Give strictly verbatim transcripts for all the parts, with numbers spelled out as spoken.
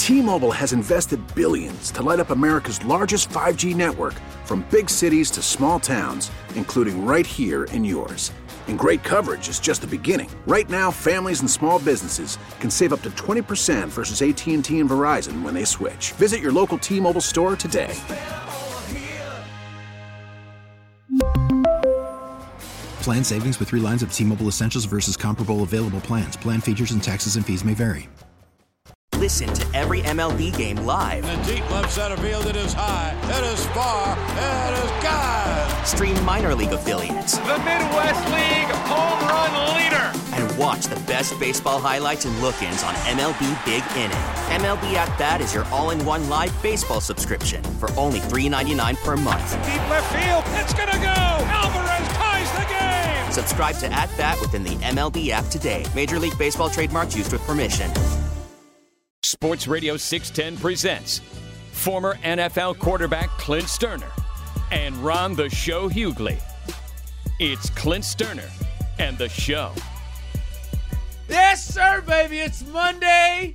T-Mobile has invested billions to light up America's largest five G network, from big cities to small towns, including right here in yours. And great coverage is just the beginning. Right now, families and small businesses can save up to twenty percent versus A T and T and Verizon when they switch. Visit your local T-Mobile store today. Plan savings with three lines of T-Mobile Essentials versus comparable available plans. Plan features and taxes and fees may vary. Listen to every M L B game live. In the deep left center field, it is high, it is far, it is gone. Stream minor league affiliates. The Midwest League home run leader. And watch the best baseball highlights and look-ins on M L B Big Inning. M L B At Bat is your all-in-one live baseball subscription for only three dollars and ninety-nine cents per month. Deep left field, it's gonna go. Alvarez ties the game. Subscribe to At Bat within the M L B app today. Major League Baseball trademarks used with permission. Sports Radio six ten presents former N F L quarterback Clint Sterner and Ron the Show Hughley. It's Clint Sterner and the Show. Yes, sir, baby. It's Monday.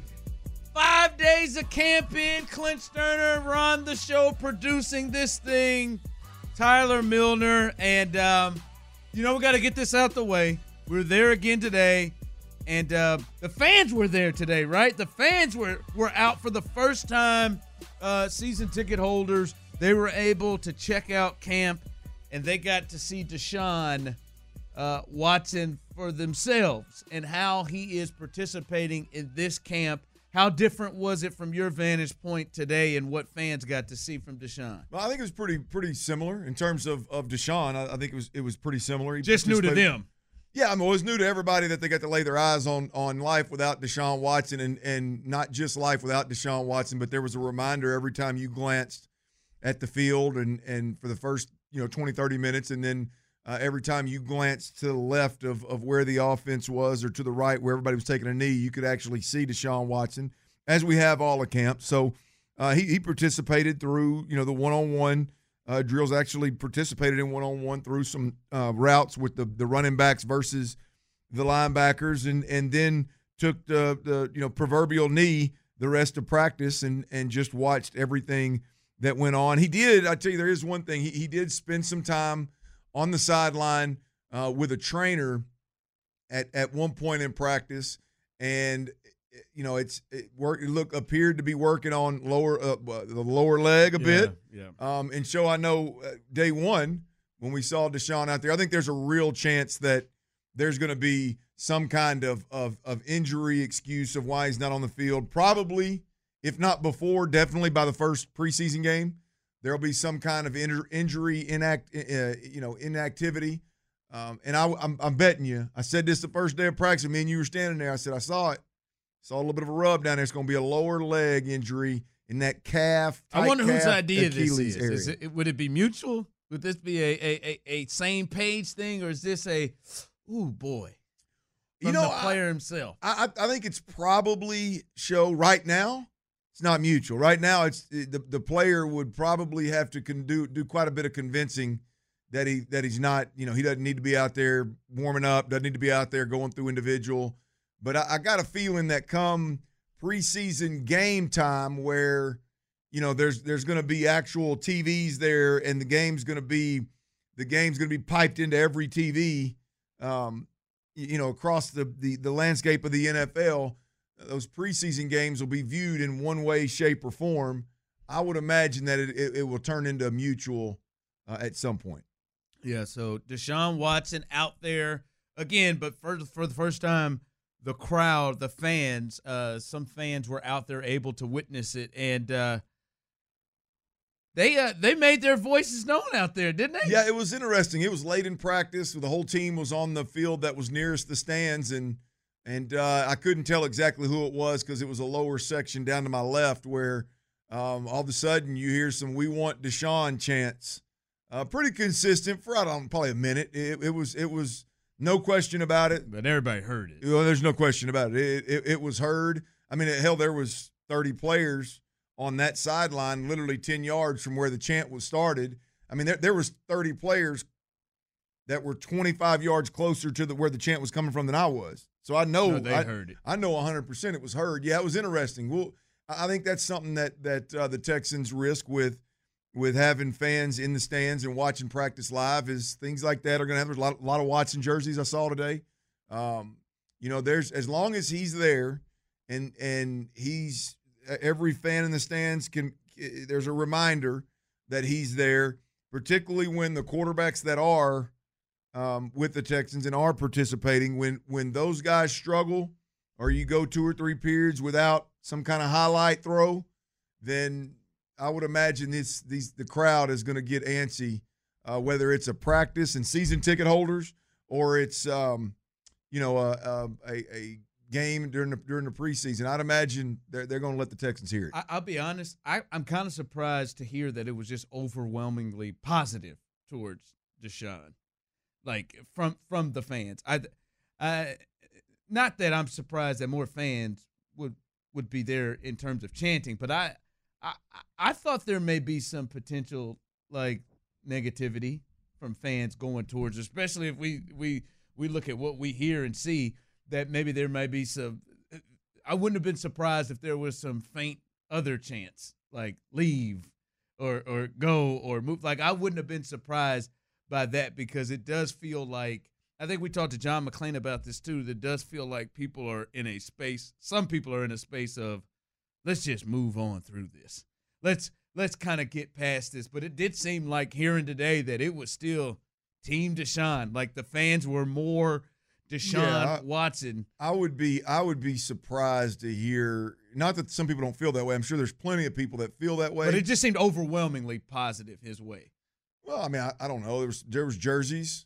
Five days of camp in. Clint Sterner, Ron the Show producing this thing. Tyler Milner. And, um, you know, we got to get this out the way. We're there again today. And uh, the fans were there today, right? The fans were, were out for the first time. Uh, season ticket holders, they were able to check out camp, and they got to see Deshaun uh, Watson for themselves and how he is participating in this camp. How different was it from your vantage point today, and what fans got to see from Deshaun? Well, I think it was pretty pretty similar in terms of, of Deshaun. I, I think it was it was pretty similar. He Just new to them. Yeah, I mean, it was new to everybody that they got to lay their eyes on on life without Deshaun Watson, and and not just life without Deshaun Watson, but there was a reminder every time you glanced at the field and and for the first, you know, twenty, thirty minutes, and then uh, every time you glanced to the left of, of where the offense was or to the right where everybody was taking a knee, you could actually see Deshaun Watson, as we have all at camp. So uh, he, he participated through, you know, the one-on-one Uh, drills, actually participated in one-on-one through some uh, routes with the, the running backs versus the linebackers, and and then took the, the you know proverbial knee the rest of practice and and just watched everything that went on. He did, I tell you, there is one thing. He, he did spend some time on the sideline uh, with a trainer at, at one point in practice, and you know, it's it work. It look appeared to be working on lower uh, the lower leg a yeah, bit. Yeah. Um, and so I know uh, day one when we saw Deshaun out there, I think there's a real chance that there's going to be some kind of, of of injury excuse of why he's not on the field. Probably, if not before, definitely by the first preseason game, there'll be some kind of in, injury inact uh, you know inactivity. Um, and I, I'm, I'm betting you. I said this the first day of practice. Me and you were standing there. I said I saw it. Saw a little bit of a rub down there. It's going to be a lower leg injury in that calf. I wonder whose calf, idea this Achilles is. area. is it, would it be mutual? Would this be a, a, a, a same page thing, or is this a, ooh, boy, from you know, the player I, himself? I, I think it's probably show right now. It's not mutual. Right now, it's the, the player would probably have to con- do, do quite a bit of convincing that he that he's not, you know, he doesn't need to be out there warming up, doesn't need to be out there going through individual. But I, I got a feeling that come preseason game time where, you know, there's there's going to be actual T Vs there, and the game's going to be the game's going to be piped into every T V, um, you know, across the, the the landscape of the N F L. Those preseason games will be viewed in one way, shape, or form. I would imagine that it it, it will turn into a mutual uh, at some point. Yeah. So Deshaun Watson out there again, but for for the first time, the crowd, the fans, uh, some fans were out there able to witness it, and uh, they uh, they made their voices known out there, didn't they? Yeah, it was interesting. It was late in practice. The whole team was on the field that was nearest the stands, and and uh, I couldn't tell exactly who it was because it was a lower section down to my left where um, all of a sudden you hear some "We want Deshaun" chants. Uh, pretty consistent for I don't know, probably a minute. It, it was it was. No question about it. But everybody heard it. Well, there's no question about it. It, it, it was heard. I mean, hell, there was thirty players on that sideline, literally ten yards from where the chant was started. I mean, there, there was thirty players that were twenty-five yards closer to the where the chant was coming from than I was. So I know no, they I, heard it. I know one hundred percent it was heard. Yeah, it was interesting. Well, I think that's something that that uh, the Texans risk with with having fans in the stands and watching practice live is things like that are going to happen. There's a lot, a lot of Watson jerseys I saw today. Um, you know, there's as long as he's there and and he's every fan in the stands can. There's a reminder that he's there, particularly when the quarterbacks that are um, with the Texans and are participating, when when those guys struggle or you go two or three periods without some kind of highlight throw, then I would imagine this these the crowd is going to get antsy, uh, whether it's a practice and season ticket holders or it's um, you know a, a, a game during the during the preseason. I'd imagine they're they're going to let the Texans hear it. I, I'll be honest. I, I'm kind of surprised to hear that it was just overwhelmingly positive towards Deshaun, like from from the fans. I, I not that I'm surprised that more fans would would be there in terms of chanting, but I I I thought there may be some potential like negativity from fans going towards, especially if we we we look at what we hear and see. That maybe there may be some – I wouldn't have been surprised if there was some faint other chants, like leave or or go or move. Like, I wouldn't have been surprised by that because it does feel like – I think we talked to John McClain about this too. That does feel like people are in a space – some people are in a space of let's just move on through this. Let's let's kind of get past this. But it did seem like hearing today that it was still Team Deshaun. Like the fans were more – Deshaun yeah, I, Watson. I would be I would be surprised to hear, not that some people don't feel that way. I'm sure there's plenty of people that feel that way. But it just seemed overwhelmingly positive his way. Well, I mean, I, I don't know. There was there was jerseys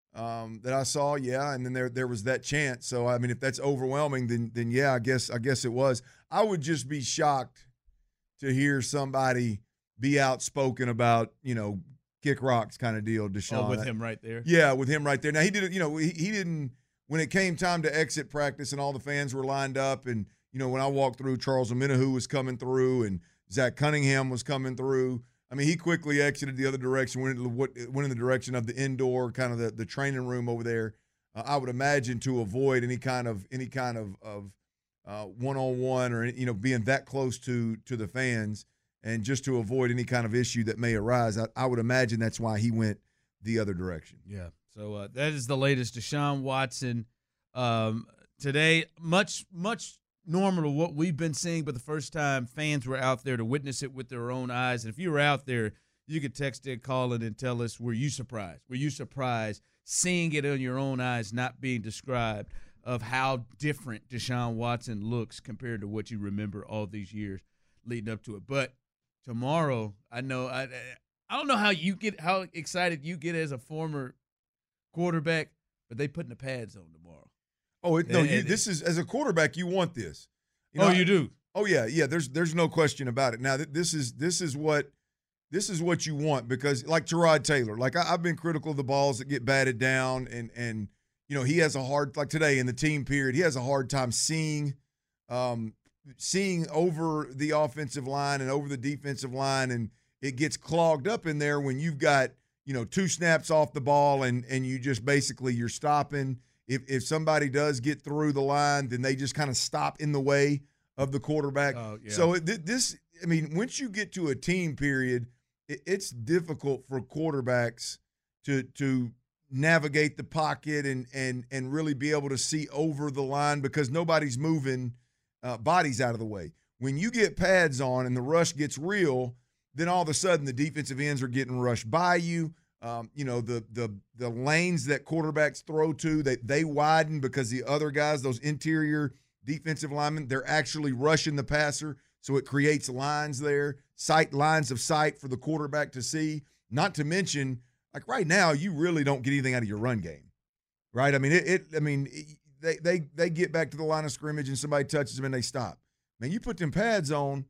um, that I saw, yeah, and then there there was that chant. So I mean, if that's overwhelming, then then yeah, I guess I guess it was. I would just be shocked to hear somebody be outspoken about, you know, kick rocks kind of deal, Deshaun. Oh, with him right there. Yeah, with him right there. Now he did it. You know, he, he didn't. When it came time to exit practice and all the fans were lined up and, you know, when I walked through, Charles Omenihu was coming through and Zach Cunningham was coming through. I mean, he quickly exited the other direction, went, into, went in the direction of the indoor, kind of the, the training room over there. Uh, I would imagine to avoid any kind of any kind of, of uh, one-on-one or, you know, being that close to to the fans and just to avoid any kind of issue that may arise. I, I would imagine that's why he went the other direction. Yeah. So uh, that is the latest Deshaun Watson um, today. Much, much normal to what we've been seeing, but the first time fans were out there to witness it with their own eyes. And if you were out there, you could text it, call it, and tell us, were you surprised? Were you surprised seeing it in your own eyes, not being described, of how different Deshaun Watson looks compared to what you remember all these years leading up to it? But tomorrow, I know I, I don't know how you get how excited you get as a former quarterback, but they putting the pads on tomorrow. Oh, it, no, you, this is as a quarterback, you want this. You know, oh, I, you do. Oh yeah, yeah. There's there's no question about it. Now th- this is this is what this is what you want because like Tyrod Taylor, like I, I've been critical of the balls that get batted down, and and you know he has a hard like today in the team period, he has a hard time seeing, um, seeing over the offensive line and over the defensive line, and it gets clogged up in there when you've got, you know, two snaps off the ball and and you just basically you're stopping. If if somebody does get through the line, then they just kind of stop in the way of the quarterback. Oh, yeah. So it, this, I mean, once you get to a team period, it, it's difficult for quarterbacks to to navigate the pocket and and and really be able to see over the line because nobody's moving uh, bodies out of the way. When you get pads on and the rush gets real, then all of a sudden the defensive ends are getting rushed by you. Um, you know, the the the lanes that quarterbacks throw to, they, they widen because the other guys, those interior defensive linemen, they're actually rushing the passer. So it creates lines there, sight lines of sight for the quarterback to see. Not to mention, like right now, you really don't get anything out of your run game, right? I mean, it. it I mean, it, they they they get back to the line of scrimmage and somebody touches them and they stop. Man, you put them pads on,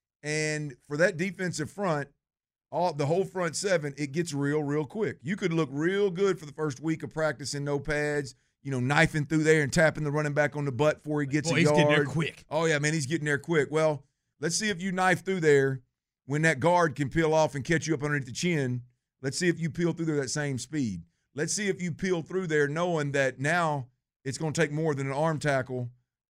and for that defensive front, all the whole front seven, it gets real, real quick. You could look real good for the first week of practicing, no pads, you know, knifing through there and tapping the running back on the butt before he gets Boy, a he's yard. He's getting there quick. Oh, yeah, man, he's getting there quick. Well, let's see if you knife through there when that guard can peel off and catch you up underneath the chin. Let's see if you peel through there that same speed. Let's see if you peel through there knowing that now it's going to take more than an arm tackle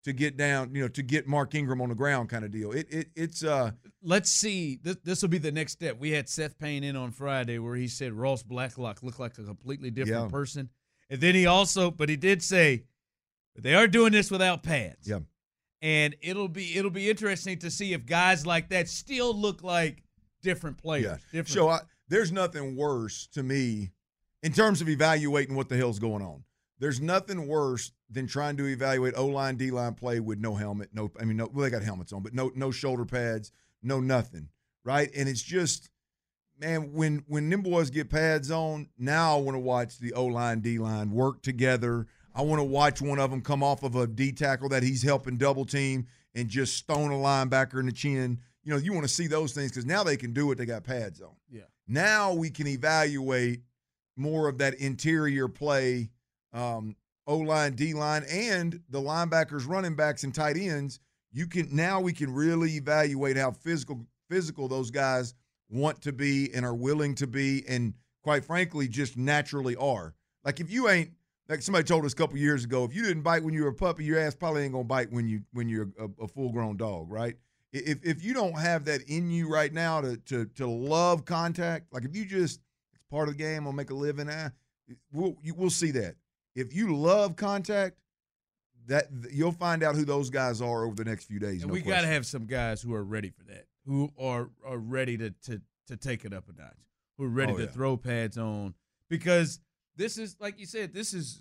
to get down, you know, to get Mark Ingram on the ground kind of deal. It it it's uh let's see. This this will be the next step. We had Seth Payne in on Friday where he said Ross Blacklock looked like a completely different yeah. person. And then he also, but he did say they are doing this without pads. Yeah. And it'll be it'll be interesting to see if guys like that still look like different players. Yeah. Different. So I, there's nothing worse to me in terms of evaluating what the hell's going on. There's nothing worse than trying to evaluate O-line, D-line play with no helmet. No, I mean, no, well, they got helmets on, but no, no shoulder pads, no nothing, right? And it's just, man, when when them boys get pads on, now I want to watch the O-line, D-line work together. I want to watch one of them come off of a D tackle that he's helping double team and just stone a linebacker in the chin. You know, you want to see those things because now they can do it. They got pads on. Yeah. Now we can evaluate more of that interior play, um, O-line, D-line, and the linebackers, running backs, and tight ends. You can now we can really evaluate how physical physical those guys want to be and are willing to be, and quite frankly, just naturally are. Like if you ain't, like somebody told us a couple years ago, if you didn't bite when you were a puppy, your ass probably ain't gonna bite when you when you're a, a full-grown dog, right? If if you don't have that in you right now to to to love contact, like if you just it's part of the game, I'll make a living, eh, we'll you, we'll see that. If you love contact, that you'll find out who those guys are over the next few days. And no we question. got to have some guys who are ready for that, who are are ready to to to take it up a notch, who are ready Oh, to yeah. throw pads on, because this is, like you said, this is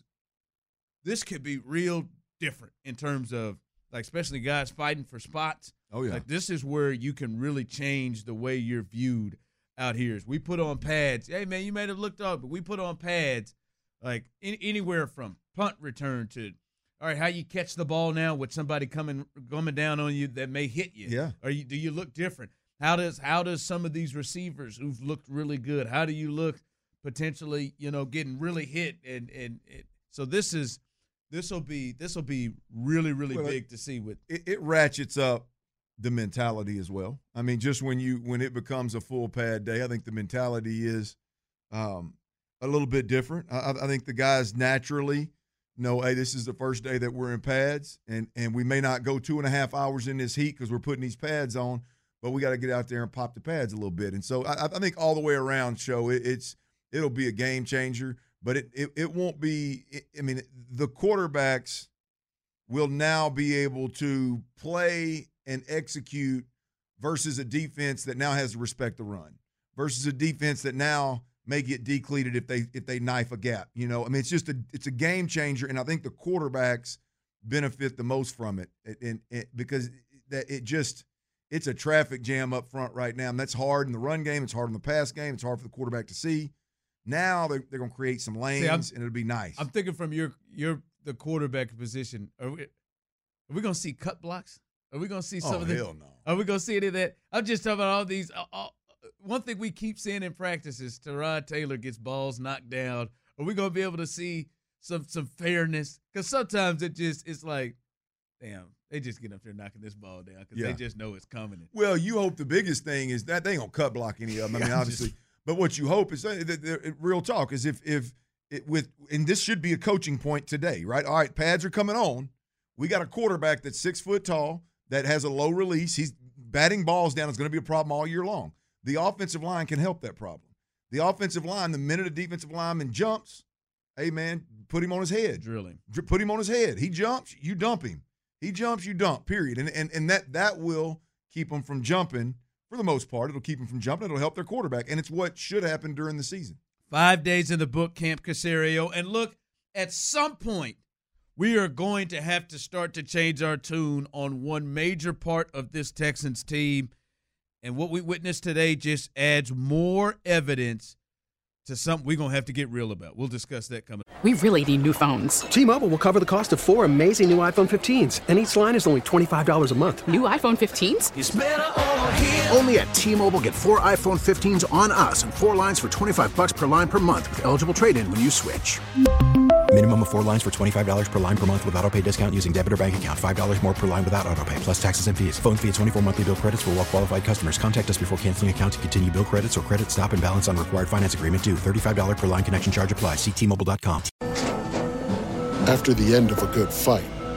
this could be real different in terms of, like, especially guys fighting for spots. Oh yeah, Like this is where you can really change the way you're viewed out here. Is we put on pads. Hey man, you may have looked up, but we put on pads. Like in, anywhere from punt return to, all right, how you catch the ball now with somebody coming coming down on you that may hit you. Yeah. Or you, do you look different? How does how does some of these receivers who've looked really good, how do you look potentially, you know, getting really hit? And and, and so this is this will be this will be really really Well, big to see with it, it ratchets up the mentality as well. I mean, just when you when it becomes a full pad day, I think the mentality is um, a little bit different. I, I think the guys naturally know, hey, this is the first day that we're in pads, and and we may not go two and a half hours in this heat because we're putting these pads on, but we got to get out there and pop the pads a little bit. And so I, I think all the way around, show it, it's it'll be a game changer, but it it, it won't be. It, I mean, the quarterbacks will now be able to play and execute versus a defense that now has to respect the run, versus a defense that now may get decleated if they if they knife a gap. You know, I mean, it's just a it's a game changer, and I think the quarterbacks benefit the most from it, and, and, and because that it just it's a traffic jam up front right now, and that's hard in the run game. It's hard in the pass game. It's hard for the quarterback to see. Now they're they're going to create some lanes, See, and it'll be nice. I'm thinking from your your the quarterback position. Are we, are we going to see cut blocks? Are we going to see some oh, of the? hell no. Are we going to see any of that? I'm just talking about all these. Uh, uh, one thing we keep seeing in practice is Tyrod Taylor gets balls knocked down. Are we going to be able to see some some fairness? Because sometimes it just it's like, damn, they just get up there knocking this ball down because Yeah. they just know it's coming. Well, you hope the biggest thing is that they ain't gonna cut block any of them. I mean, Yeah, obviously, just- but what you hope is that, that, that real talk is if if it, with and this should be a coaching point today, right? All right, pads are coming on. We got a quarterback that's six foot tall that has a low release. He's batting balls down is going to be a problem all year long. The offensive line can help that problem. The offensive line, the minute a defensive lineman jumps, hey man, put him on his head. Drilling. Dr- Put him on his head. He jumps, you dump him. He jumps, you dump, period. And and and that that will keep him from jumping for the most part. It'll keep him from jumping. It'll help their quarterback. And it's what should happen during the season. Five days in the book, Camp Caserio. And look, at some point, we are going to have to start to change our tune on one major part of this Texans team. And what we witnessed today just adds more evidence to something we're going to have to get real about. We'll discuss that coming up. We really need new phones. T-Mobile will cover the cost of four amazing new iPhone fifteens, and each line is only twenty-five dollars a month. New iPhone fifteens? It's better over here. Only at T-Mobile, get four iPhone fifteens on us and four lines for twenty-five bucks per line per month with eligible trade-in when you switch. Minimum of four lines for twenty-five dollars per line per month with autopay discount using debit or bank account. five dollars more per line without autopay, plus taxes and fees. Phone fee at twenty-four monthly bill credits for well-qualified customers. Contact us before canceling account to continue bill credits or credit stop and balance on required finance agreement due. thirty-five dollars per line connection charge applies. See T Mobile dot com. After the end of a good fight,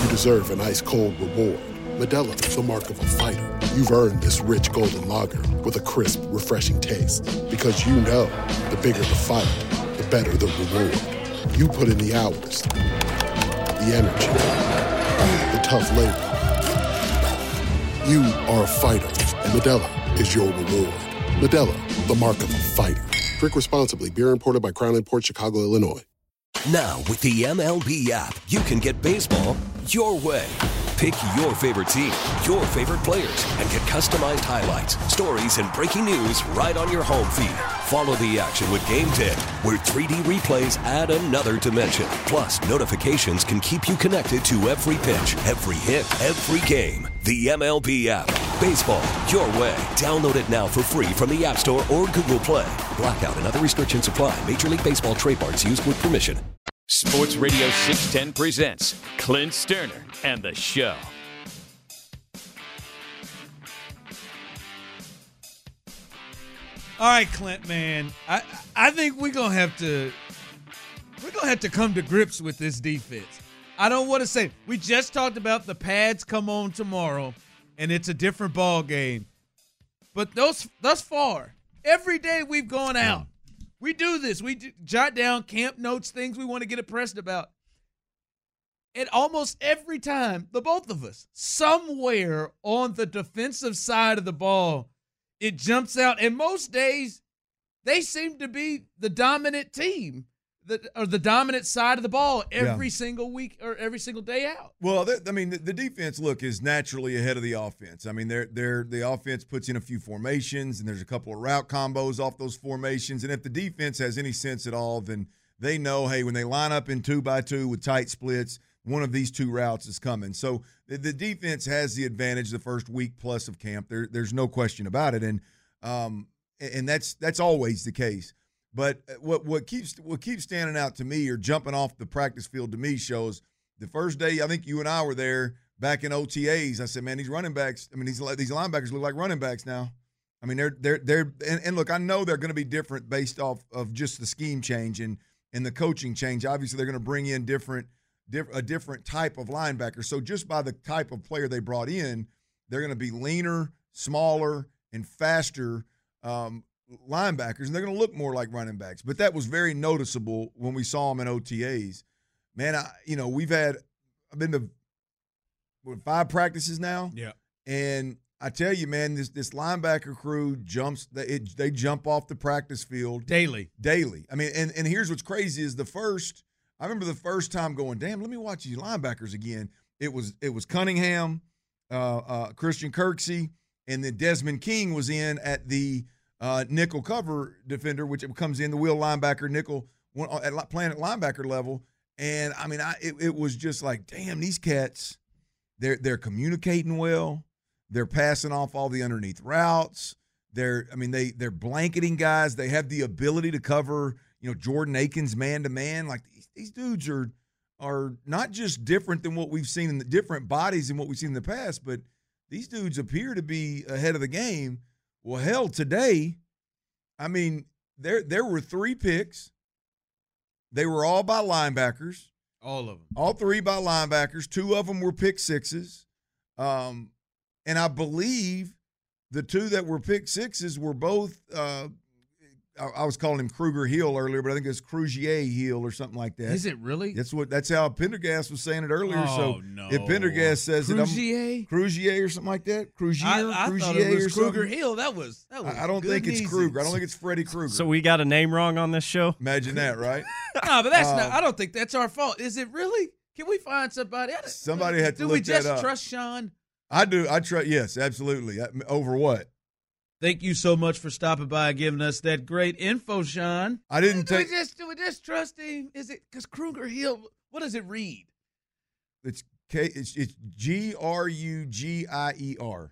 you deserve an ice-cold reward. Modelo is the mark of a fighter. You've earned this rich golden lager with a crisp, refreshing taste. Because you know, the bigger the fight, the better the reward. You put in the hours, the energy, the tough labor. You are a fighter, and Modelo is your reward. Modelo, the mark of a fighter. Drink responsibly. Beer imported by Crown Imports, Chicago, Illinois. Now, with the M L B app, you can get baseball your way. Pick your favorite team, your favorite players, and get customized highlights, stories, and breaking news right on your home feed. Follow the action with Game Day, where three D replays add another dimension. Plus, notifications can keep you connected to every pitch, every hit, every game. The M L B app. Baseball your way. Download it now for free from the App Store or Google Play. Blackout and other restrictions apply. Major League Baseball trademarks used with permission. Sports Radio six ten presents Clint Sterner and the Show. All right, Clint, man. I I think we're gonna have to we're gonna have to come to grips with this defense. I don't want to say we just talked about the pads come on tomorrow, and it's a different ball game. But those thus far, every day we've gone out. We do this. We do, jot down camp notes, things we want to get impressed about. And almost every time, the both of us, somewhere on the defensive side of the ball, it jumps out. And most days, they seem to be the dominant team, the, or the dominant side of the ball every yeah. single week or every single day out. Well, I mean, the, the defense, look, is naturally ahead of the offense. I mean, they're, they're, the offense puts in a few formations, and there's a couple of route combos off those formations. And if the defense has any sense at all, then they know, hey, when they line up in two by two with tight splits, one of these two routes is coming. So the, the defense has the advantage the first week plus of camp. There, there's no question about it. And um, and that's that's always the case. But what what keeps what keeps standing out to me or jumping off the practice field to me shows the first day, I think you and I were there back in O T As. I said, man, these running backs, I mean, these these linebackers look like running backs now. I mean, they're they're they're and, and look, I know they're going to be different based off of just the scheme change and and the coaching change. Obviously, they're going to bring in different diff, a different type of linebacker. So just by the type of player they brought in, they're going to be leaner, smaller, and faster um, linebackers, and they're going to look more like running backs. But that was very noticeable when we saw them in O T As. Man, I, you know, we've had – I've been to what, five practices now. Yeah. And I tell you, man, this this linebacker crew jumps they, – it, they jump off the practice field. Daily. Daily. I mean, and, and here's what's crazy is the first – I remember the first time going, damn, let me watch these linebackers again. It was it was Cunningham, uh, uh, Christian Kirksey, and then Desmond King was in at the – Uh, nickel cover defender, which comes in the wheel linebacker, nickel, at, playing at linebacker level. And, I mean, I it, it was just like, damn, these cats, they're, they're communicating well. They're passing off all the underneath routes. They're, I mean, they, they're blanketing guys. They have the ability to cover, you know, Jordan Akins man-to-man. Like, these, these dudes are are not just different than what we've seen in the different bodies than what we've seen in the past, but these dudes appear to be ahead of the game. Well, hell, today, I mean, there there were three picks. They were all by linebackers. All of them. All three by linebackers. Two of them were pick sixes. Um, and I believe the two that were pick sixes were both uh, – I, I was calling him Kruger Hill earlier, but I think it's Crugier Hill or something like that. Is it really? That's what. That's how Pendergast was saying it earlier. Oh, so no. if Pendergast says Crugier? it, Crugier or something like that, Crugier, I, I Crugier thought it was or Kruger something. Hill. That was that was. I, I don't think it's easy. Kruger. I don't think it's Freddie Krueger. So we got a name wrong on this show? Imagine that, right? No, but that's uh, not. I don't think that's our fault. Is it really? Can we find somebody? Somebody had to do look we just that up. trust Sean? I do. I trust. Yes, absolutely. Over what? Thank you so much for stopping by and giving us that great info, Sean. I didn't do take. We just, do we just trust him? Is it because Kruger Hill? What does it read? It's K. It's, it's G R U G I E R.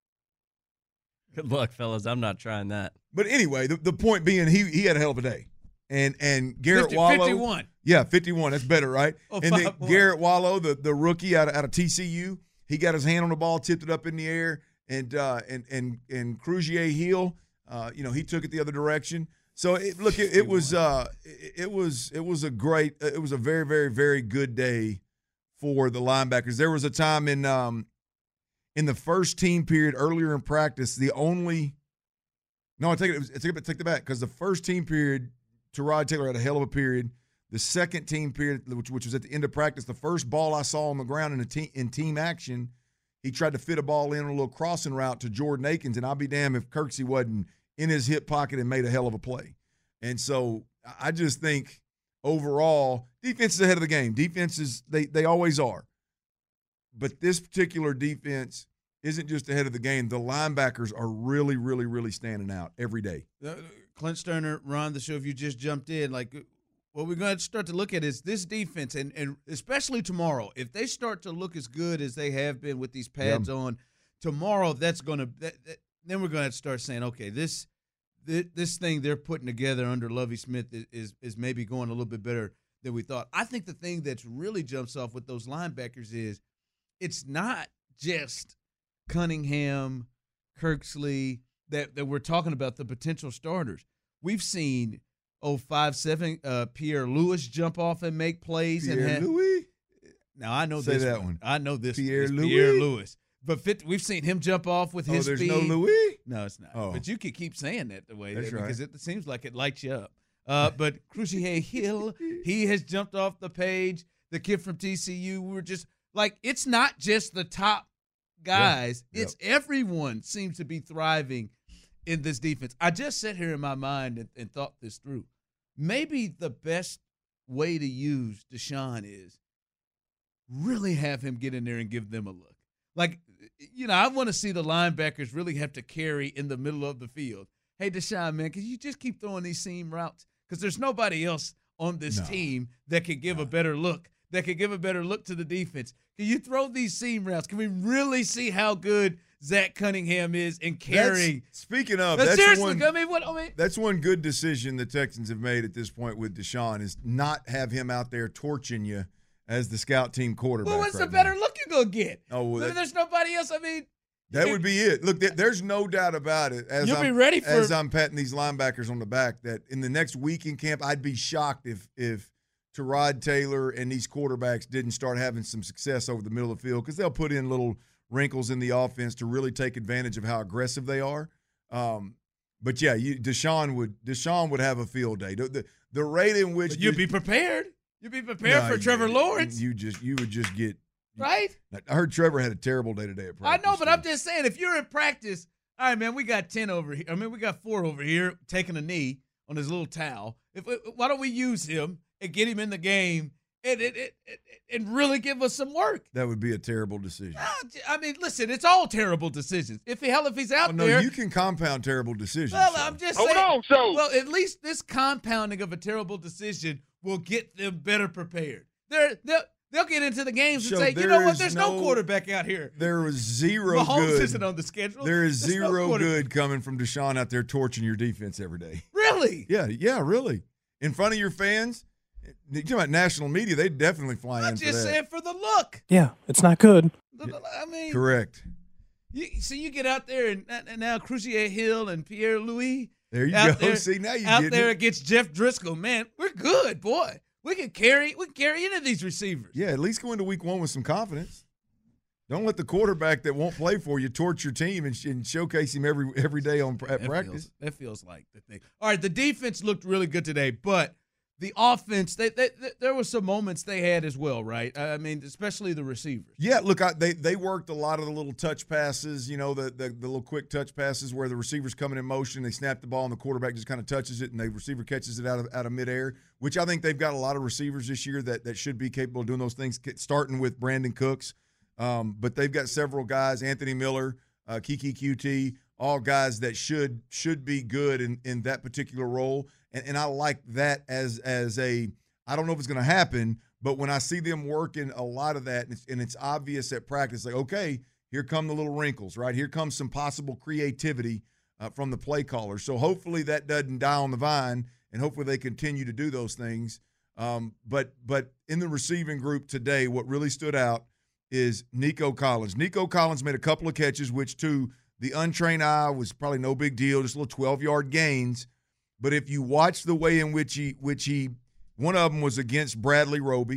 Good luck, fellas. I'm not trying that. But anyway, the, the point being, he he had a hell of a day, and and Garrett fifty, Wallow, fifty-one. Yeah, fifty-one. That's better, right? Oh, and then five, Garrett Wallow, the the rookie out of, out of T C U, he got his hand on the ball, tipped it up in the air, and uh, and and and Crugier Hill. Uh, you know, he took it the other direction. So it, look, it, it was uh, it, it was it was a great, it was a very very very good day for the linebackers. There was a time in um, in the first team period earlier in practice, the only – no, I take it, it was, take it, take it back because the first team period, Tyrod Taylor had a hell of a period. The second team period, which, which was at the end of practice, the first ball I saw on the ground in, a team, in team action, he tried to fit a ball in on a little crossing route to Jordan Akins, and I'll be damned if Kirksey wasn't in his hip pocket and made a hell of a play. And so I just think overall, defense is ahead of the game. Defenses, they, they always are. But this particular defense isn't just ahead of the game. The linebackers are really, really, really standing out every day. Uh, Clint Sterner, Ron, the show, if you just jumped in, like – what we're going to start to look at is this defense, and, and especially tomorrow. If they start to look as good as they have been with these pads yep. on, tomorrow that's going to that, that, – then we're going to start saying, okay, this, this this thing they're putting together under Lovie Smith is, is is maybe going a little bit better than we thought. I think the thing that's really jumps off with those linebackers is it's not just Cunningham, Kirksey, that, that we're talking about the potential starters. We've seen – Oh, five seven, uh, Pierre Lewis jump off and make plays. Pierre and have, Louis? Now, I know Say this that one. one. I know this Pierre one. Louis? Pierre Lewis. But fit, we've seen him jump off with oh, his there's speed. no Louis? No, it's not. Oh. But you could keep saying that the way That's that, right. because it seems like it lights you up. Uh, but Crucier Hill, he has jumped off the page. The kid from T C U, we were just like, it's not just the top guys. Yeah. It's yep. everyone seems to be thriving in this defense. I just sat here in my mind and, and thought this through. Maybe the best way to use Deshaun is really have him get in there and give them a look. Like, you know, I want to see the linebackers really have to carry in the middle of the field. Hey, Deshaun, man, can you just keep throwing these seam routes? Because there's nobody else on this no. team that can give no. a better look, that can give a better look to the defense. Can you throw these seam routes? Can we really see how good Zach Cunningham is in carrying? That's, speaking of, but that's seriously, one, I mean, what I mean, that's one good decision the Texans have made at this point with Deshaun is not have him out there torching you as the scout team quarterback. Well, what's right the better now. look you're going to get? Oh, well, that, there's nobody else. I mean, that would be it. Look, there's no doubt about it. As You'll I'm, be ready for as I'm patting these linebackers on the back that in the next week in camp, I'd be shocked if if Tyrod Taylor and these quarterbacks didn't start having some success over the middle of the field because they'll put in little wrinkles in the offense to really take advantage of how aggressive they are. Um, but yeah, you, Deshaun would Deshaun would have a field day. The the, the rate in which you'd be prepared. You'd be prepared no, for Trevor you, Lawrence. You just you would just get right. I heard Trevor had a terrible day today at practice. I know, but I'm just saying if you're in practice, all right, man, we got ten over here. I mean, we got four over here taking a knee on his little towel. If why don't we use him and get him in the game? And, and, and, and really give us some work. That would be a terrible decision. I mean, listen, it's all terrible decisions. If he, hell, if he's out oh, no, there. No, you can compound terrible decisions. Well, so. I'm just Hold saying. on, so. Well, at least this compounding of a terrible decision will get them better prepared. They're, they'll, they'll get into the games so and say, you know what, there's no, no quarterback out here. There is zero Mahomes good. isn't on the schedule. There is there's zero no good coming from Deshaun out there torching your defense every day. Really? Yeah, yeah, really. In front of your fans. You talking about national media, they definitely fly I'm in for just that. saying for the look. Yeah, it's not good. I mean, correct. You, so you get out there and, and now Crucier Hill and Pierre Louis. There you out go. There, See, now you out get there it. against Jeff Driscoll. Man, we're good, boy. We can carry. We can carry into these receivers. Yeah, at least go into week one with some confidence. Don't let the quarterback that won't play for you torch your team and, and showcase him every every day on at that practice. Feels, that feels like the thing. All right, the defense looked really good today, but the offense, they, they, they, there were some moments they had as well, right? I mean, especially the receivers. Yeah, look, I, they they worked a lot of the little touch passes, you know, the, the the little quick touch passes where the receiver's coming in motion, they snap the ball, and the quarterback just kind of touches it, and the receiver catches it out of out of midair, which I think they've got a lot of receivers this year that, that should be capable of doing those things, starting with Brandon Cooks. Um, but they've got several guys, Anthony Miller, uh, Kiki Q T, all guys that should should be good in, in that particular role. And, and I like that as as a – I don't know if it's going to happen, but when I see them working a lot of that, and it's, and it's obvious at practice, like, okay, here come the little wrinkles, right? Here comes some possible creativity uh, from the play caller. So hopefully that doesn't die on the vine, and hopefully they continue to do those things. Um, but but in the receiving group today, what really stood out is Nico Collins. Nico Collins made a couple of catches, which to the untrained eye was probably no big deal, just little twelve-yard gains. But if you watch the way in which he, which he, one of them was against Bradley Roby,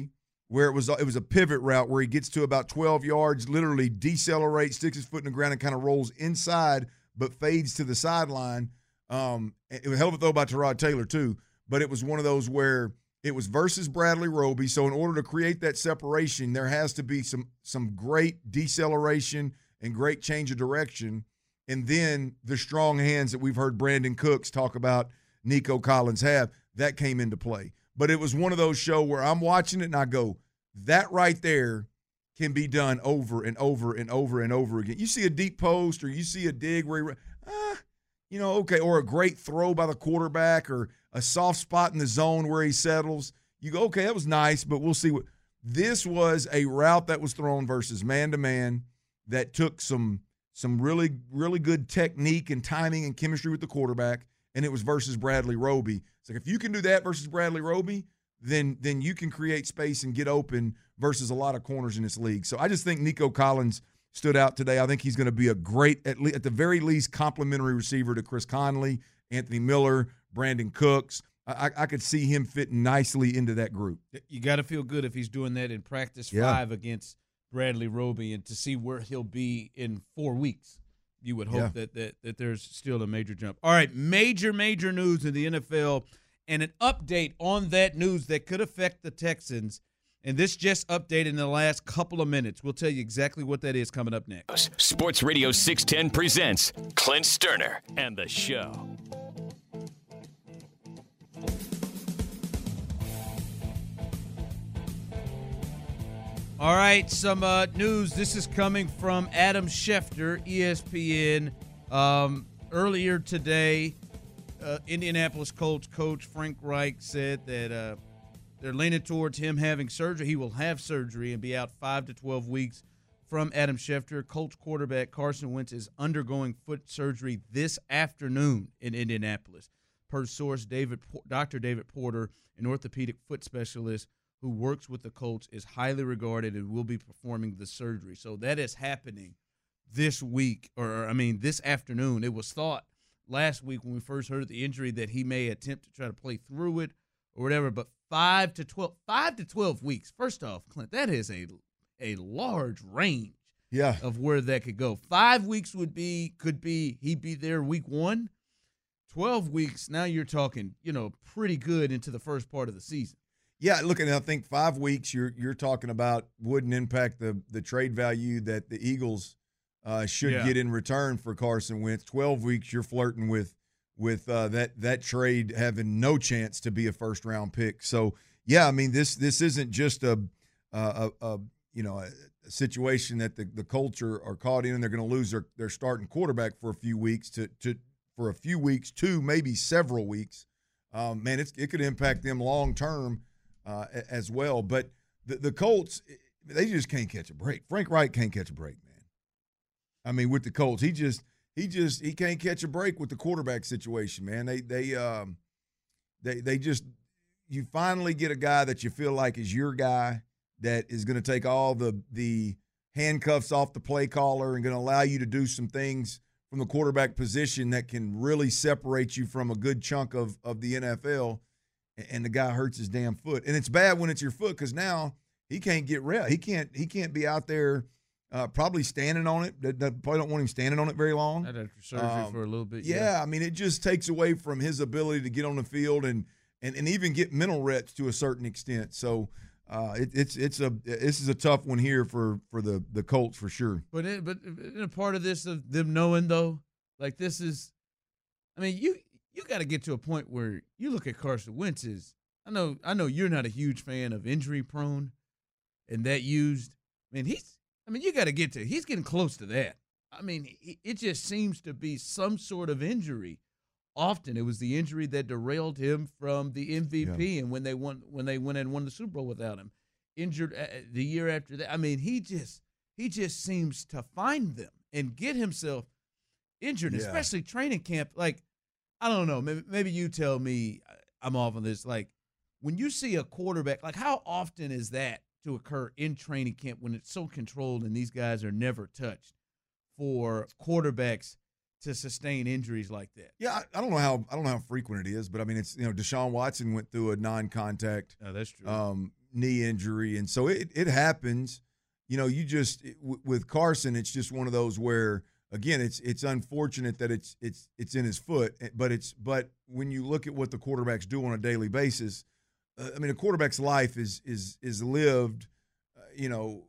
where it was it was a pivot route where he gets to about twelve yards, literally decelerates, sticks his foot in the ground, and kind of rolls inside, but fades to the sideline. Um, it was a hell of a throw by Tyrod Taylor too, but it was one of those where it was versus Bradley Roby. So in order to create that separation, there has to be some some great deceleration and great change of direction. And then the strong hands that we've heard Brandon Cooks talk about Nico Collins have, that came into play. But it was one of those shows where I'm watching it and I go, that right there can be done over and over and over and over again. You see a deep post or you see a dig where he, ah, you know, okay, or a great throw by the quarterback or a soft spot in the zone where he settles. You go, okay, that was nice, but we'll see what – this was a route that was thrown versus man-to-man that took some – some really, really good technique and timing and chemistry with the quarterback, and it was versus Bradley Roby. It's like if you can do that versus Bradley Roby, then then you can create space and get open versus a lot of corners in this league. So I just think Nico Collins stood out today. I think he's going to be a great, at, le- at the very least, complimentary receiver to Chris Conley, Anthony Miller, Brandon Cooks. I, I could see him fitting nicely into that group. You got to feel good if he's doing that in practice Yeah. five against Bradley Roby, and to see where he'll be in four weeks. You would hope Yeah. that, that that there's still a major jump. All right, major, major news in the N F L, and an update on that news that could affect the Texans. And this just updated in the last couple of minutes. We'll tell you exactly what that is coming up next. Sports Radio six ten presents Clint Sterner and the Show. All right, some uh, news. This is coming from Adam Schefter, E S P N. Um, earlier today, uh, Indianapolis Colts coach Frank Reich said that uh, they're leaning towards him having surgery. He will have surgery and be out five to twelve weeks. From Adam Schefter, Colts quarterback Carson Wentz is undergoing foot surgery this afternoon in Indianapolis. Per source, David, Doctor David Porter, an orthopedic foot specialist who works with the Colts, is highly regarded and will be performing the surgery. So that is happening this week, or I mean this afternoon. It was thought last week when we first heard of the injury that he may attempt to try to play through it or whatever, but five to twelve, five to twelve weeks. First off, Clint, that is a a large range yeah. of where that could go. Five weeks would be, could be, he'd be there week one. twelve weeks, now you're talking, you know, pretty good into the first part of the season. Yeah, look, and I think five weeks you're you're talking about wouldn't impact the the trade value that the Eagles uh, should Yeah. get in return for Carson Wentz. Twelve weeks, you're flirting with with uh, that that trade having no chance to be a first round pick. So yeah, I mean this this isn't just a a, a you know a, a situation that the the Colts are, are caught in and they're going to lose their their starting quarterback for a few weeks to to for a few weeks to maybe several weeks. Um, man, it's, it could impact them long term. Uh, as well, but the, the Colts, they just can't catch a break. Frank Reich can't catch a break, man. I mean, with the Colts, he just he just he can't catch a break with the quarterback situation, man. They they um they they just you finally get a guy that you feel like is your guy that is going to take all the the handcuffs off the play caller and going to allow you to do some things from the quarterback position that can really separate you from a good chunk of of the N F L. And the guy hurts his damn foot, and it's bad when it's your foot because now he can't get rep. He can't. He can't be out there, uh, probably standing on it. They, they probably don't want him standing on it very long. Had after surgery Um, for a little bit. Yeah, Yeah, I mean, it just takes away from his ability to get on the field and and, and even get mental reps to a certain extent. So uh, it, it's it's a this is a tough one here for for the the Colts for sure. But it, but in a part of this of them knowing though, like this is, I mean you. You got to get to a point where you look at Carson Wentz is, I know I know you're not a huge fan of injury prone and that used. I mean, he's I mean, you got to get to he's getting close to that. I mean, it just seems to be some sort of injury. Often it was the injury that derailed him from the M V P, yeah. and when they won when they went and won the Super Bowl without him. Injured the year after that. I mean, he just he just seems to find them and get himself injured, yeah. especially training camp. Like, I don't know. Maybe, maybe you tell me I'm off on this. Like, when you see a quarterback, like how often is that to occur in training camp when it's so controlled and these guys are never touched for quarterbacks to sustain injuries like that? Yeah, I, I don't know how I don't know how frequent it is, but I mean, it's you know Deshaun Watson went through a non-contact oh, that's true. Um, knee injury, and so it it happens. You know, you just it, w- with Carson, it's just one of those where again, it's it's unfortunate that it's it's it's in his foot, but it's but when you look at what the quarterbacks do on a daily basis, uh, I mean, a quarterback's life is is is lived, uh, you know,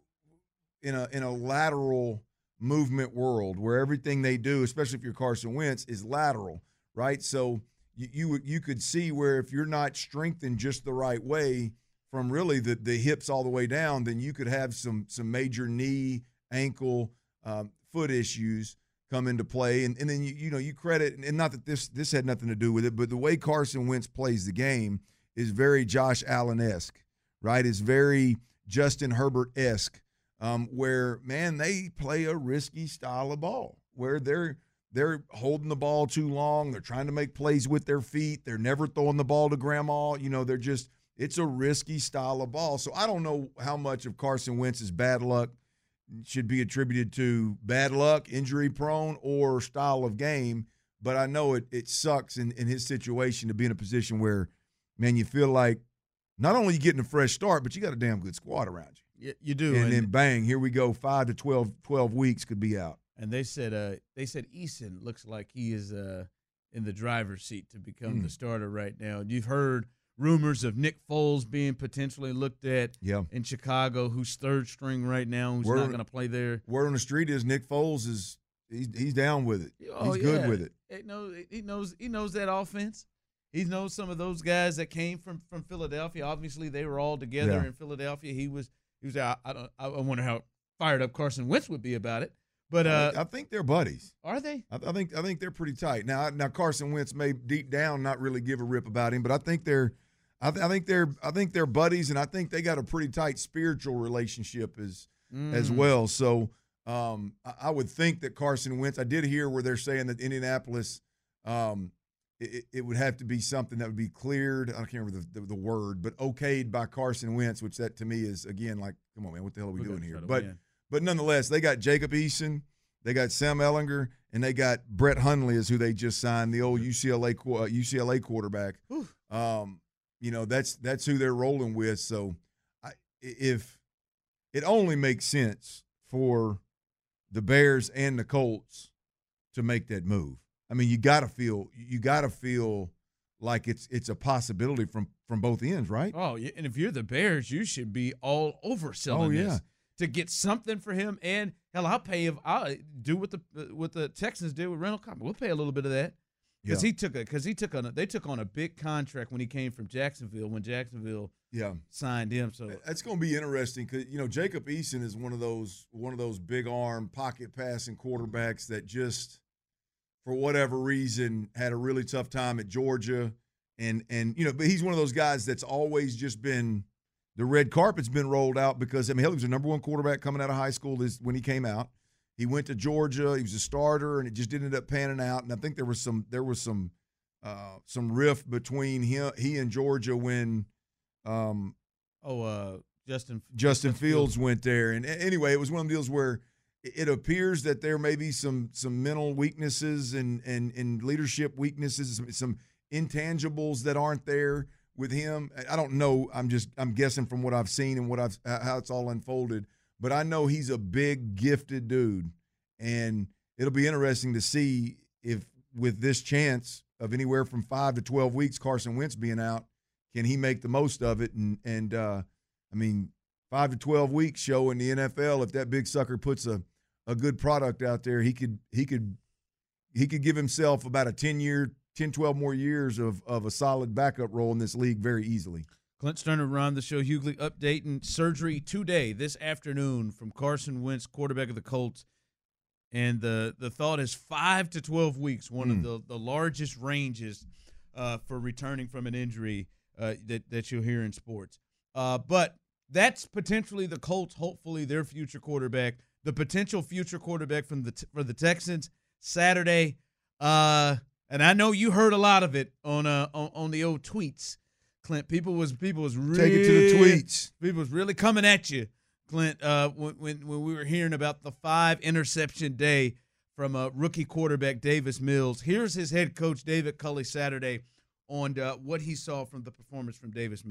in a in a lateral movement world where everything they do, especially if you're Carson Wentz, is lateral, right? So you you, you could see where if you're not strengthened just the right way from really the, the hips all the way down, then you could have some some major knee, ankle, um, foot issues come into play. And, and then, you you know, you credit, and not that this this had nothing to do with it, but the way Carson Wentz plays the game is very Josh Allen-esque, right? It's very Justin Herbert-esque. Um, where, man, they play a risky style of ball where they're they're holding the ball too long. They're trying to make plays with their feet. They're never throwing the ball to grandma. You know, they're just – it's a risky style of ball. So I don't know how much of Carson Wentz's bad luck should be attributed to bad luck, injury prone, or style of game, but I know it it sucks in, in his situation to be in a position where, man, you feel like not only you getting a fresh start, but you got a damn good squad around you. You, you do, and, and then bang, here we go. Five to twelve, twelve weeks could be out. And they said, uh, they said Eason looks like he is uh, in the driver's seat to become mm. the starter right now. And you've heard rumors of Nick Foles being potentially looked at yeah. in Chicago, who's third string right now, who's word, not going to play there. Word on the street is Nick Foles is he's, he's down with it. Oh, he's yeah. good with it. He knows, he knows he knows that offense. He knows some of those guys that came from, from Philadelphia. Obviously, they were all together yeah. in Philadelphia. He was. He was I, I don't. I wonder how fired up Carson Wentz would be about it. But uh, I think they're buddies. Are they? I, I think I think they're pretty tight. Now, now Carson Wentz may deep down not really give a rip about him, but I think they're, I, th- I think they're, I think they're buddies, and I think they got a pretty tight spiritual relationship as mm. as well. So um, I, I would think that Carson Wentz. I did hear where they're saying that Indianapolis. Um, It, it would have to be something that would be cleared. I can't remember the, the, the word, but okayed by Carson Wentz, which that to me is, again, like, come on, man, what the hell are we, we doing here? But win. but nonetheless, they got Jacob Eason, they got Sam Ehlinger, and they got Brett Hundley is who they just signed, the old U C L A uh, U C L A quarterback. Um, you know, that's that's who they're rolling with. So I, if it only makes sense for the Bears and the Colts to make that move. I mean, you gotta feel you gotta feel like it's it's a possibility from from both ends, right? Oh, yeah. And if you're the Bears, you should be all over selling oh, yeah. this to get something for him. And hell, I'll pay if I do what the what the Texans did with Randall Cobb. We'll pay a little bit of that because yeah. he took a because he took on a, they took on a big contract when he came from Jacksonville when Jacksonville yeah signed him. So that's going to be interesting because you know Jacob Eason is one of those one of those big arm pocket passing quarterbacks that just, for whatever reason, had a really tough time at Georgia. And, and you know, but he's one of those guys that's always just been – the red carpet's been rolled out because, I mean, he was the number one quarterback coming out of high school this, when he came out. He went to Georgia. He was a starter, and it just didn't end up panning out. And I think there was some there was some uh, some rift between him, he and Georgia when um, – Oh, uh, Justin – Justin Fields, Fields went there. And anyway, it was one of the deals where – it appears that there may be some some mental weaknesses and, and, and leadership weaknesses, some, some intangibles that aren't there with him. I don't know. I'm just I'm guessing from what I've seen and what I've how it's all unfolded. But I know he's a big, gifted dude, and it'll be interesting to see if with this chance of anywhere from five to twelve weeks, Carson Wentz being out, can he make the most of it? And and uh, I mean, five to twelve weeks show in the N F L. If that big sucker puts a a good product out there, he could he could he could give himself about a ten year, ten, twelve more years of, of a solid backup role in this league very easily. Clint Sterner, Ron the Show, Hughley updating surgery today, this afternoon, from Carson Wentz, quarterback of the Colts. And the, the thought is five to twelve weeks, one mm. of the, the largest ranges uh, for returning from an injury uh, that, that you'll hear in sports. Uh, but that's potentially the Colts, hopefully their future quarterback. The potential future quarterback from the for the Texans Saturday, uh, and I know you heard a lot of it on uh on, on the old tweets, Clint. People was people was really, take it to the tweets. People was really coming at you, Clint. Uh, when when, when we were hearing about the five interception day from a uh, rookie quarterback Davis Mills. Here's his head coach David Culley Saturday on uh, what he saw from the performance from Davis Mills.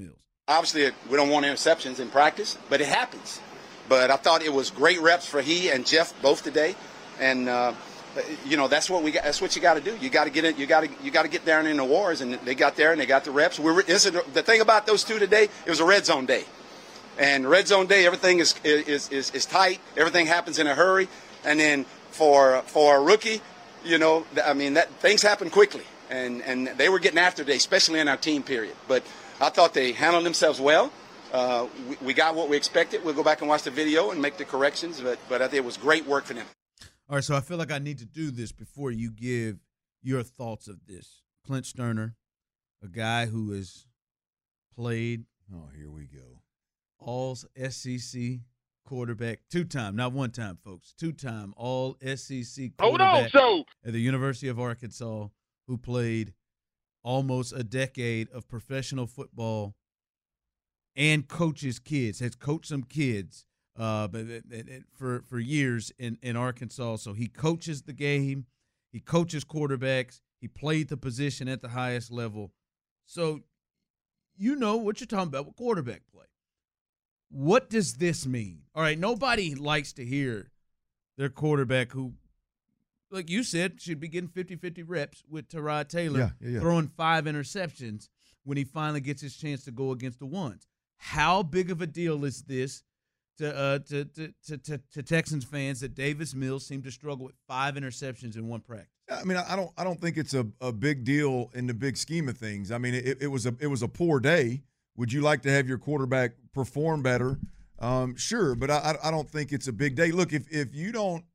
Obviously, we don't want interceptions in practice, but it happens. But I thought it was great reps for he and Jeff both today, and uh, you know that's what we got. That's what you got to do. You got to get it. You got to you got to get down in the wars, and they got there and they got the reps. We were the thing about those two today. It was a red zone day, and red zone day, everything is is is, is tight. Everything happens in a hurry, and then for for a rookie, you know, I mean that things happen quickly, and and they were getting after today, especially in our team period. But I thought they handled themselves well. Uh, we, we got what we expected. We'll go back and watch the video and make the corrections, but but I think it was great work for them. All right, so I feel like I need to do this before you give your thoughts of this. Clint Stoerner, a guy who has played. Oh, here we go. All S E C quarterback, two-time, not one time, folks, two-time all S E C quarterback Hold on, so. at the University of Arkansas, who played almost a decade of professional football and coaches kids, has coached some kids uh, but, for for years in, in Arkansas. So he coaches the game, he coaches quarterbacks, he played the position at the highest level. So you know what you're talking about with quarterback play. What does this mean? All right, nobody likes to hear their quarterback who, like you said, should be getting fifty-fifty reps with Tyrod Taylor yeah, yeah, yeah. throwing five interceptions when he finally gets his chance to go against the ones. How big of a deal is this to, uh, to, to, to, to, to Texans fans that Davis Mills seemed to struggle with five interceptions in one practice? I mean, I don't, I don't think it's a, a big deal in the big scheme of things. I mean, it, it was a, it was a poor day. Would you like to have your quarterback perform better? Um, sure, but I, I don't think it's a big day. Look, if if you don't,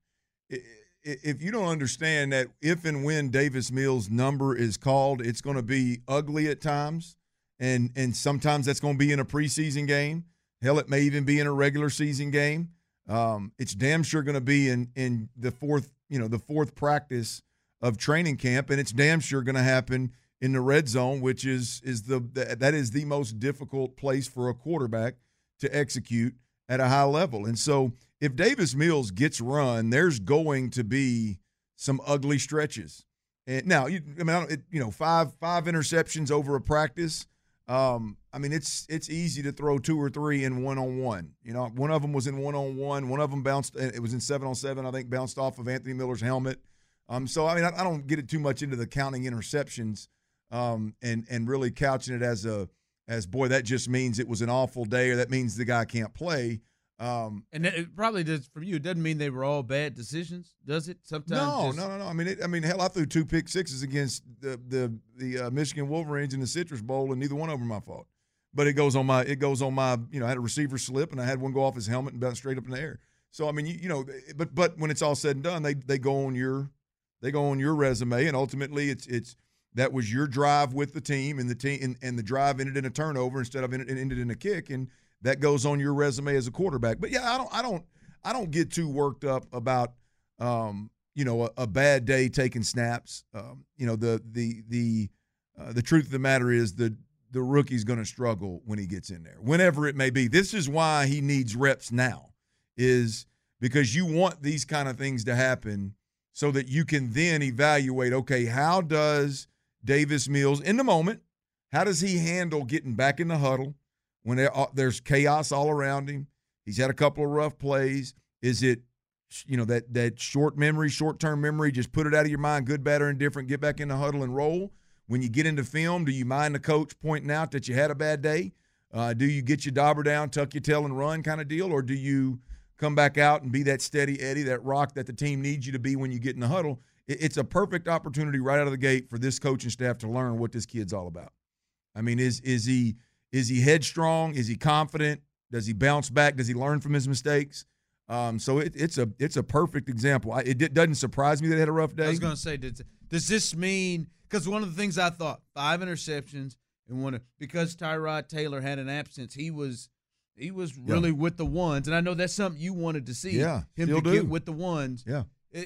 if you don't understand that if and when Davis Mills' number is called, it's going to be ugly at times. And and sometimes that's going to be in a preseason game. Hell, it may even be in a regular season game. Um, it's damn sure going to be in in the fourth, you know, the fourth practice of training camp, and it's damn sure going to happen in the red zone, which is is the that is the most difficult place for a quarterback to execute at a high level. And so, if Davis Mills gets run, there's going to be some ugly stretches. And now, you, I mean, I don't, it, you know, five five interceptions over a practice. Um, I mean, it's it's easy to throw two or three in one-on-one. You know, one of them was in one-on-one. One of them bounced – it was in seven-on-seven, I think, bounced off of Anthony Miller's helmet. Um, so, I mean, I, I don't get it too much into the counting interceptions um, and and really couching it as, a as, boy, that just means it was an awful day or that means the guy can't play. Um, and it probably does for you. It doesn't mean they were all bad decisions, does it? Sometimes. No, just... no, no, no. I mean, it, I mean, hell, I threw two pick sixes against the the the uh, Michigan Wolverines in the Citrus Bowl, and neither one of them were my fault. But it goes on my it goes on my you know I had a receiver slip, and I had one go off his helmet and bounce straight up in the air. So I mean, you, you know, but but when it's all said and done, they they go on your they go on your resume, and ultimately it's it's that was your drive with the team, and the team and, and the drive ended in a turnover instead of it ended in a kick, and that goes on your resume as a quarterback. But yeah, I don't, I don't, I don't get too worked up about, um, you know, a, a bad day taking snaps. Um, you know, the the the uh, the truth of the matter is the the rookie's going to struggle when he gets in there, whenever it may be. This is why he needs reps now, is because you want these kind of things to happen so that you can then evaluate. Okay, how does Davis Mills in the moment? How does he handle getting back in the huddle? When there's chaos all around him, he's had a couple of rough plays. Is it, you know, that that short memory, short-term memory, just put it out of your mind, good, bad, or indifferent, get back in the huddle and roll? When you get into film, do you mind the coach pointing out that you had a bad day? Uh, do you get your dauber down, tuck your tail, and run kind of deal? Or do you come back out and be that steady Eddie, that rock that the team needs you to be when you get in the huddle? It's a perfect opportunity right out of the gate for this coaching staff to learn what this kid's all about. I mean, is is he – Is he headstrong? Is he confident? Does he bounce back? Does he learn from his mistakes? Um, so it, it's a it's a perfect example. I, it, it doesn't surprise me that he had a rough day. I was going to say, does, does this mean – because one of the things I thought, five interceptions, and one of, because Tyrod Taylor had an absence, he was he was really yeah. with the ones. And I know that's something you wanted to see, yeah, him to do. get with the ones. Yeah.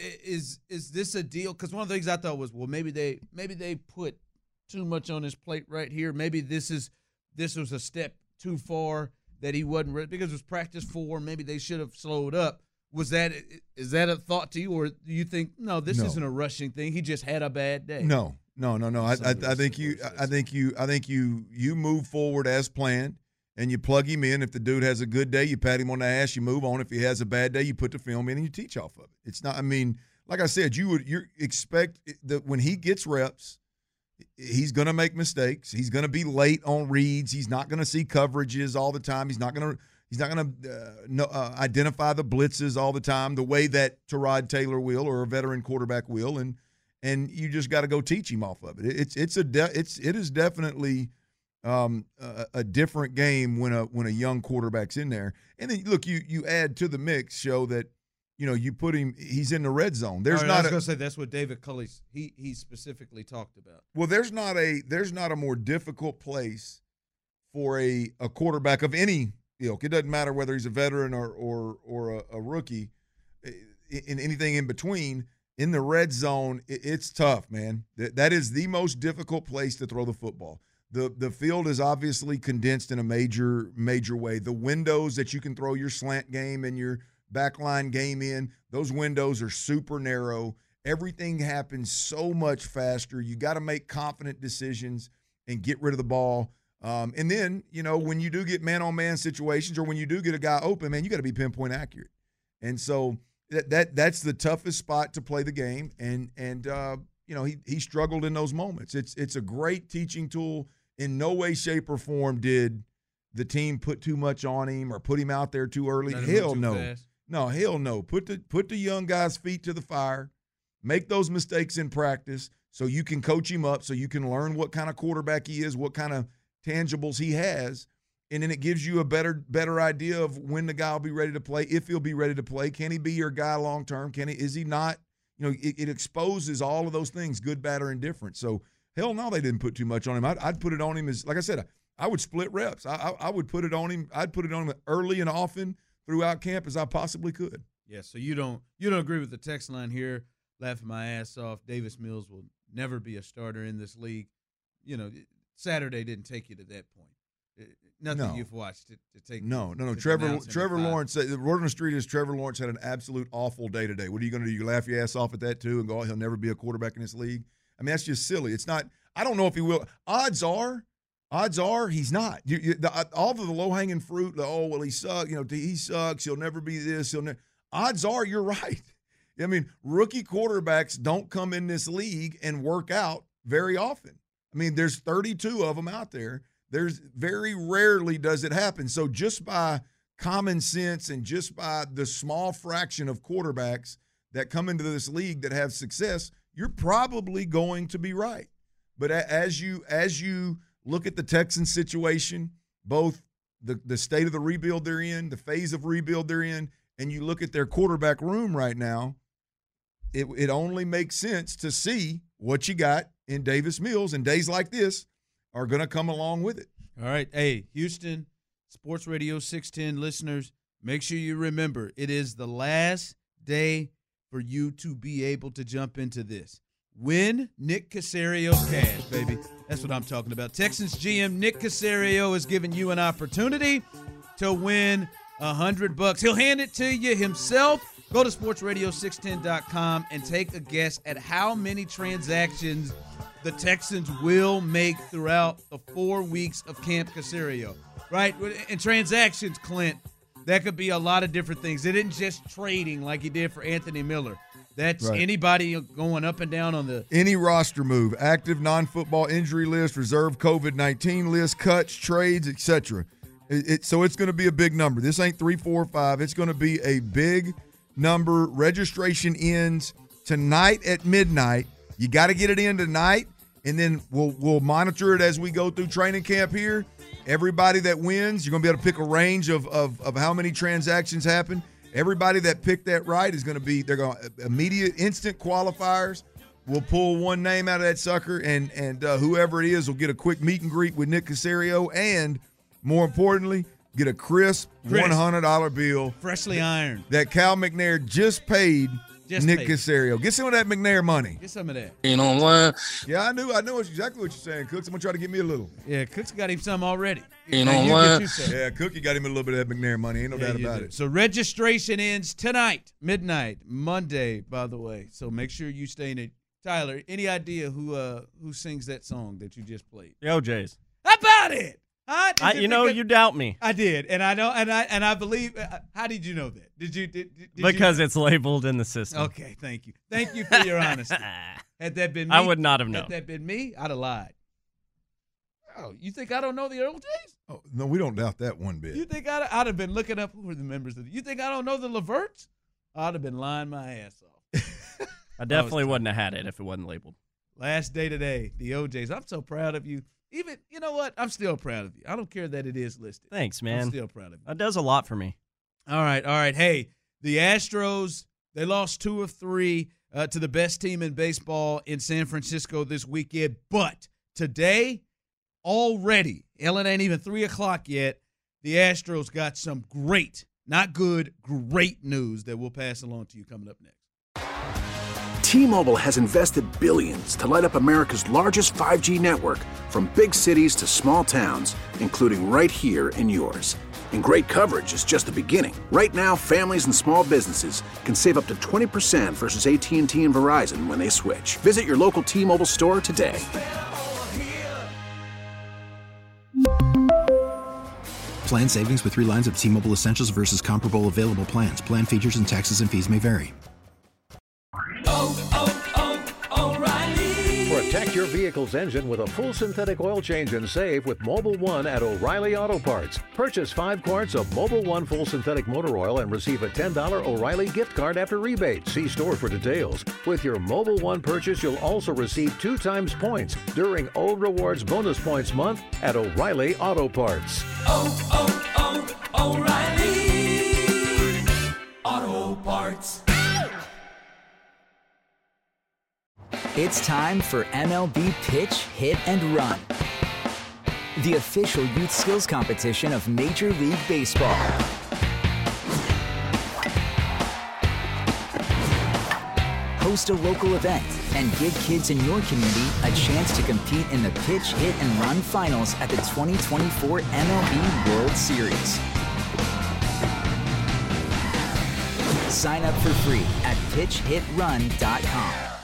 Is is this a deal? Because one of the things I thought was, well, maybe they maybe they put too much on his plate right here. Maybe this is – this was a step too far that he wasn't ready because it was practice four. Maybe they should have slowed up. Was that is that a thought to you, or do you think no, this no. isn't a rushing thing? He just had a bad day. No, no, no, no. I, I, I think you, I think you, I think you, you move forward as planned. and you plug him in. If the dude has a good day, you pat him on the ass, you move on. If he has a bad day, you put the film in and you teach off of it. It's not, I mean, like I said, you would you expect that when he gets reps, he's going to make mistakes. He's going to be late on reads. He's not going to see coverages all the time. He's not going to he's not going to uh, no, uh, identify the blitzes all the time the way that Tyrod Taylor will or a veteran quarterback will, and and you just got to go teach him off of it. It's it's a de- it's it is definitely um, a, a different game when a when a young quarterback's in there. And then look, you you add to the mix, show that. You know, you put him. He's in the red zone. There's right, not. I was a, going to say that's what David Culley he he specifically talked about. Well, there's not a there's not a more difficult place for a, a quarterback of any ilk. It doesn't matter whether he's a veteran or or or a, a rookie, in anything in between. In the red zone, it, it's tough, man. That that is the most difficult place to throw the football. The the field is obviously condensed in a major major way. The windows that you can throw your slant game and your backline game in, those windows are super narrow. Everything happens so much faster. You got to make confident decisions and get rid of the ball. Um, and then, you know, when you do get man-on-man situations or when you do get a guy open, man, you got to be pinpoint accurate. And so that, that that's the toughest spot to play the game. And, and uh, you know, he he struggled in those moments. It's, it's a great teaching tool. In no way, shape, or form did the team put too much on him or put him out there too early. Hell no. Fast. No, hell no. Put the put the young guy's feet to the fire. Make those mistakes in practice so you can coach him up, so you can learn what kind of quarterback he is, what kind of tangibles he has, and then it gives you a better better idea of when the guy will be ready to play, if he'll be ready to play. Can he be your guy long term? Can he? Is he not? You know, it, it exposes all of those things, good, bad, or indifferent. So hell no, they didn't put too much on him. I'd, I'd put it on him as, like I said, I would split reps. I, I, I would put it on him. I'd put it on him early and often throughout camp as I possibly could. Yeah, so you don't you don't agree with the text line here, laughing my ass off. Davis Mills will never be a starter in this league. You know, Saturday didn't take you to that point. Nothing no. you've watched to, to take. No, no, no. to Trevor Trevor Lawrence, the word on the street is Trevor Lawrence had an absolute awful day today. What are you going to do? You laugh your ass off at that too and go, oh, he'll never be a quarterback in this league? I mean, that's just silly. It's not – I don't know if he will. Odds are – Odds are he's not. You, you, the, all of the low-hanging fruit, the, oh, well, he sucks. You know, he sucks. He'll never be this. He'll never. Odds are you're right. I mean, rookie quarterbacks don't come in this league and work out very often. I mean, there's thirty-two of them out there. There's very rarely does it happen. So just by common sense and just by the small fraction of quarterbacks that come into this league that have success, you're probably going to be right. But as you as you – look at the Texans situation, both the, the state of the rebuild they're in, the phase of rebuild they're in, and you look at their quarterback room right now, it, it only makes sense to see what you got in Davis Mills, and days like this are going to come along with it. All right. Hey, Houston Sports Radio six ten listeners, make sure you remember it is the last day for you to be able to jump into this. Win Nick Caserio's cash, baby. That's what I'm talking about. Texans G M Nick Caserio is giving you an opportunity to win a hundred bucks. He'll hand it to you himself. Go to sports radio six ten dot com and take a guess at how many transactions the Texans will make throughout the four weeks of Camp Caserio. Right? And transactions, Clint, that could be a lot of different things. It isn't just trading like he did for Anthony Miller. That's right. Anybody going up and down on the – Any roster move, active non-football injury list, reserve COVID nineteen list, cuts, trades, et cetera. It, it, so it's going to be a big number. This ain't three, four, five. It's going to be a big number. Registration ends tonight at midnight. You got to get it in tonight, and then we'll we'll monitor it as we go through training camp here. Everybody that wins, you're going to be able to pick a range of, of, of how many transactions happen. Everybody that picked that right is going to be, they're going to immediate, instant qualifiers. We'll pull one name out of that sucker, and and uh, whoever it is will get a quick meet and greet with Nick Caserio, and more importantly, get a crisp, crisp. one hundred dollar bill. Freshly ironed. That Cal McNair just paid just Nick paid. Caserio. Get some of that McNair money. Get some of that. You know what? Yeah, I knew. I know exactly what you're saying, Cooks. I'm going to try to get me a little. Yeah, Cooks got him some already. You know what? Yeah, Cookie got him a little bit of that McNair money. Ain't no yeah, doubt about do. it. So registration ends tonight, midnight, Monday, by the way. So make sure you stay in it. Tyler, any idea who uh who sings that song that you just played? The O Js. How about it? Huh? I, you know, because, you doubt me. I did, and I know, and I and I believe. Uh, how did you know that? Did you? Did, did because you, it's labeled in the system. Okay, thank you, thank you for your honesty. Had that been me, I would not have known. Had that been me, I'd have lied. Oh, you think I don't know the Earl Jays? Oh, no, we don't doubt that one bit. You think I'd, I'd have been looking up who were the members of the, you think I don't know the Leverts? I'd have been lying my ass off. I definitely I wouldn't have had it if it wasn't labeled. Last day today, the O Js. I'm so proud of you. Even, you know what? I'm still proud of you. I don't care that it is listed. Thanks, man. I'm still proud of you. That does a lot for me. All right, all right. Hey, the Astros, they lost two of three uh, to the best team in baseball in San Francisco this weekend. But today, already, Ellen ain't even three o'clock yet, the Astros got some great, not good, great news that we'll pass along to you coming up next. T-Mobile has invested billions to light up America's largest five G network, from big cities to small towns, including right here in yours. And great coverage is just the beginning. Right now, families and small businesses can save up to twenty percent versus A T and T and Verizon when they switch. Visit your local T-Mobile store today. Plan savings with three lines of T-Mobile Essentials versus comparable available plans. Plan features and taxes and fees may vary. Oh, oh, oh, O'Reilly. Protect your vehicle's engine with a full synthetic oil change and save with Mobil one at O'Reilly Auto Parts. Purchase five quarts of Mobil one full synthetic motor oil and receive a ten dollars O'Reilly gift card after rebate. See store for details. With your Mobil one purchase, you'll also receive two times points during O Rewards Bonus Points Month at O'Reilly Auto Parts. Oh, oh, oh, O'Reilly Auto Parts. It's time for M L B Pitch, Hit, and Run, the official youth skills competition of Major League Baseball. Host a local event and give kids in your community a chance to compete in the Pitch, Hit, and Run finals at the twenty twenty-four M L B World Series. Sign up for free at pitch hit run dot com.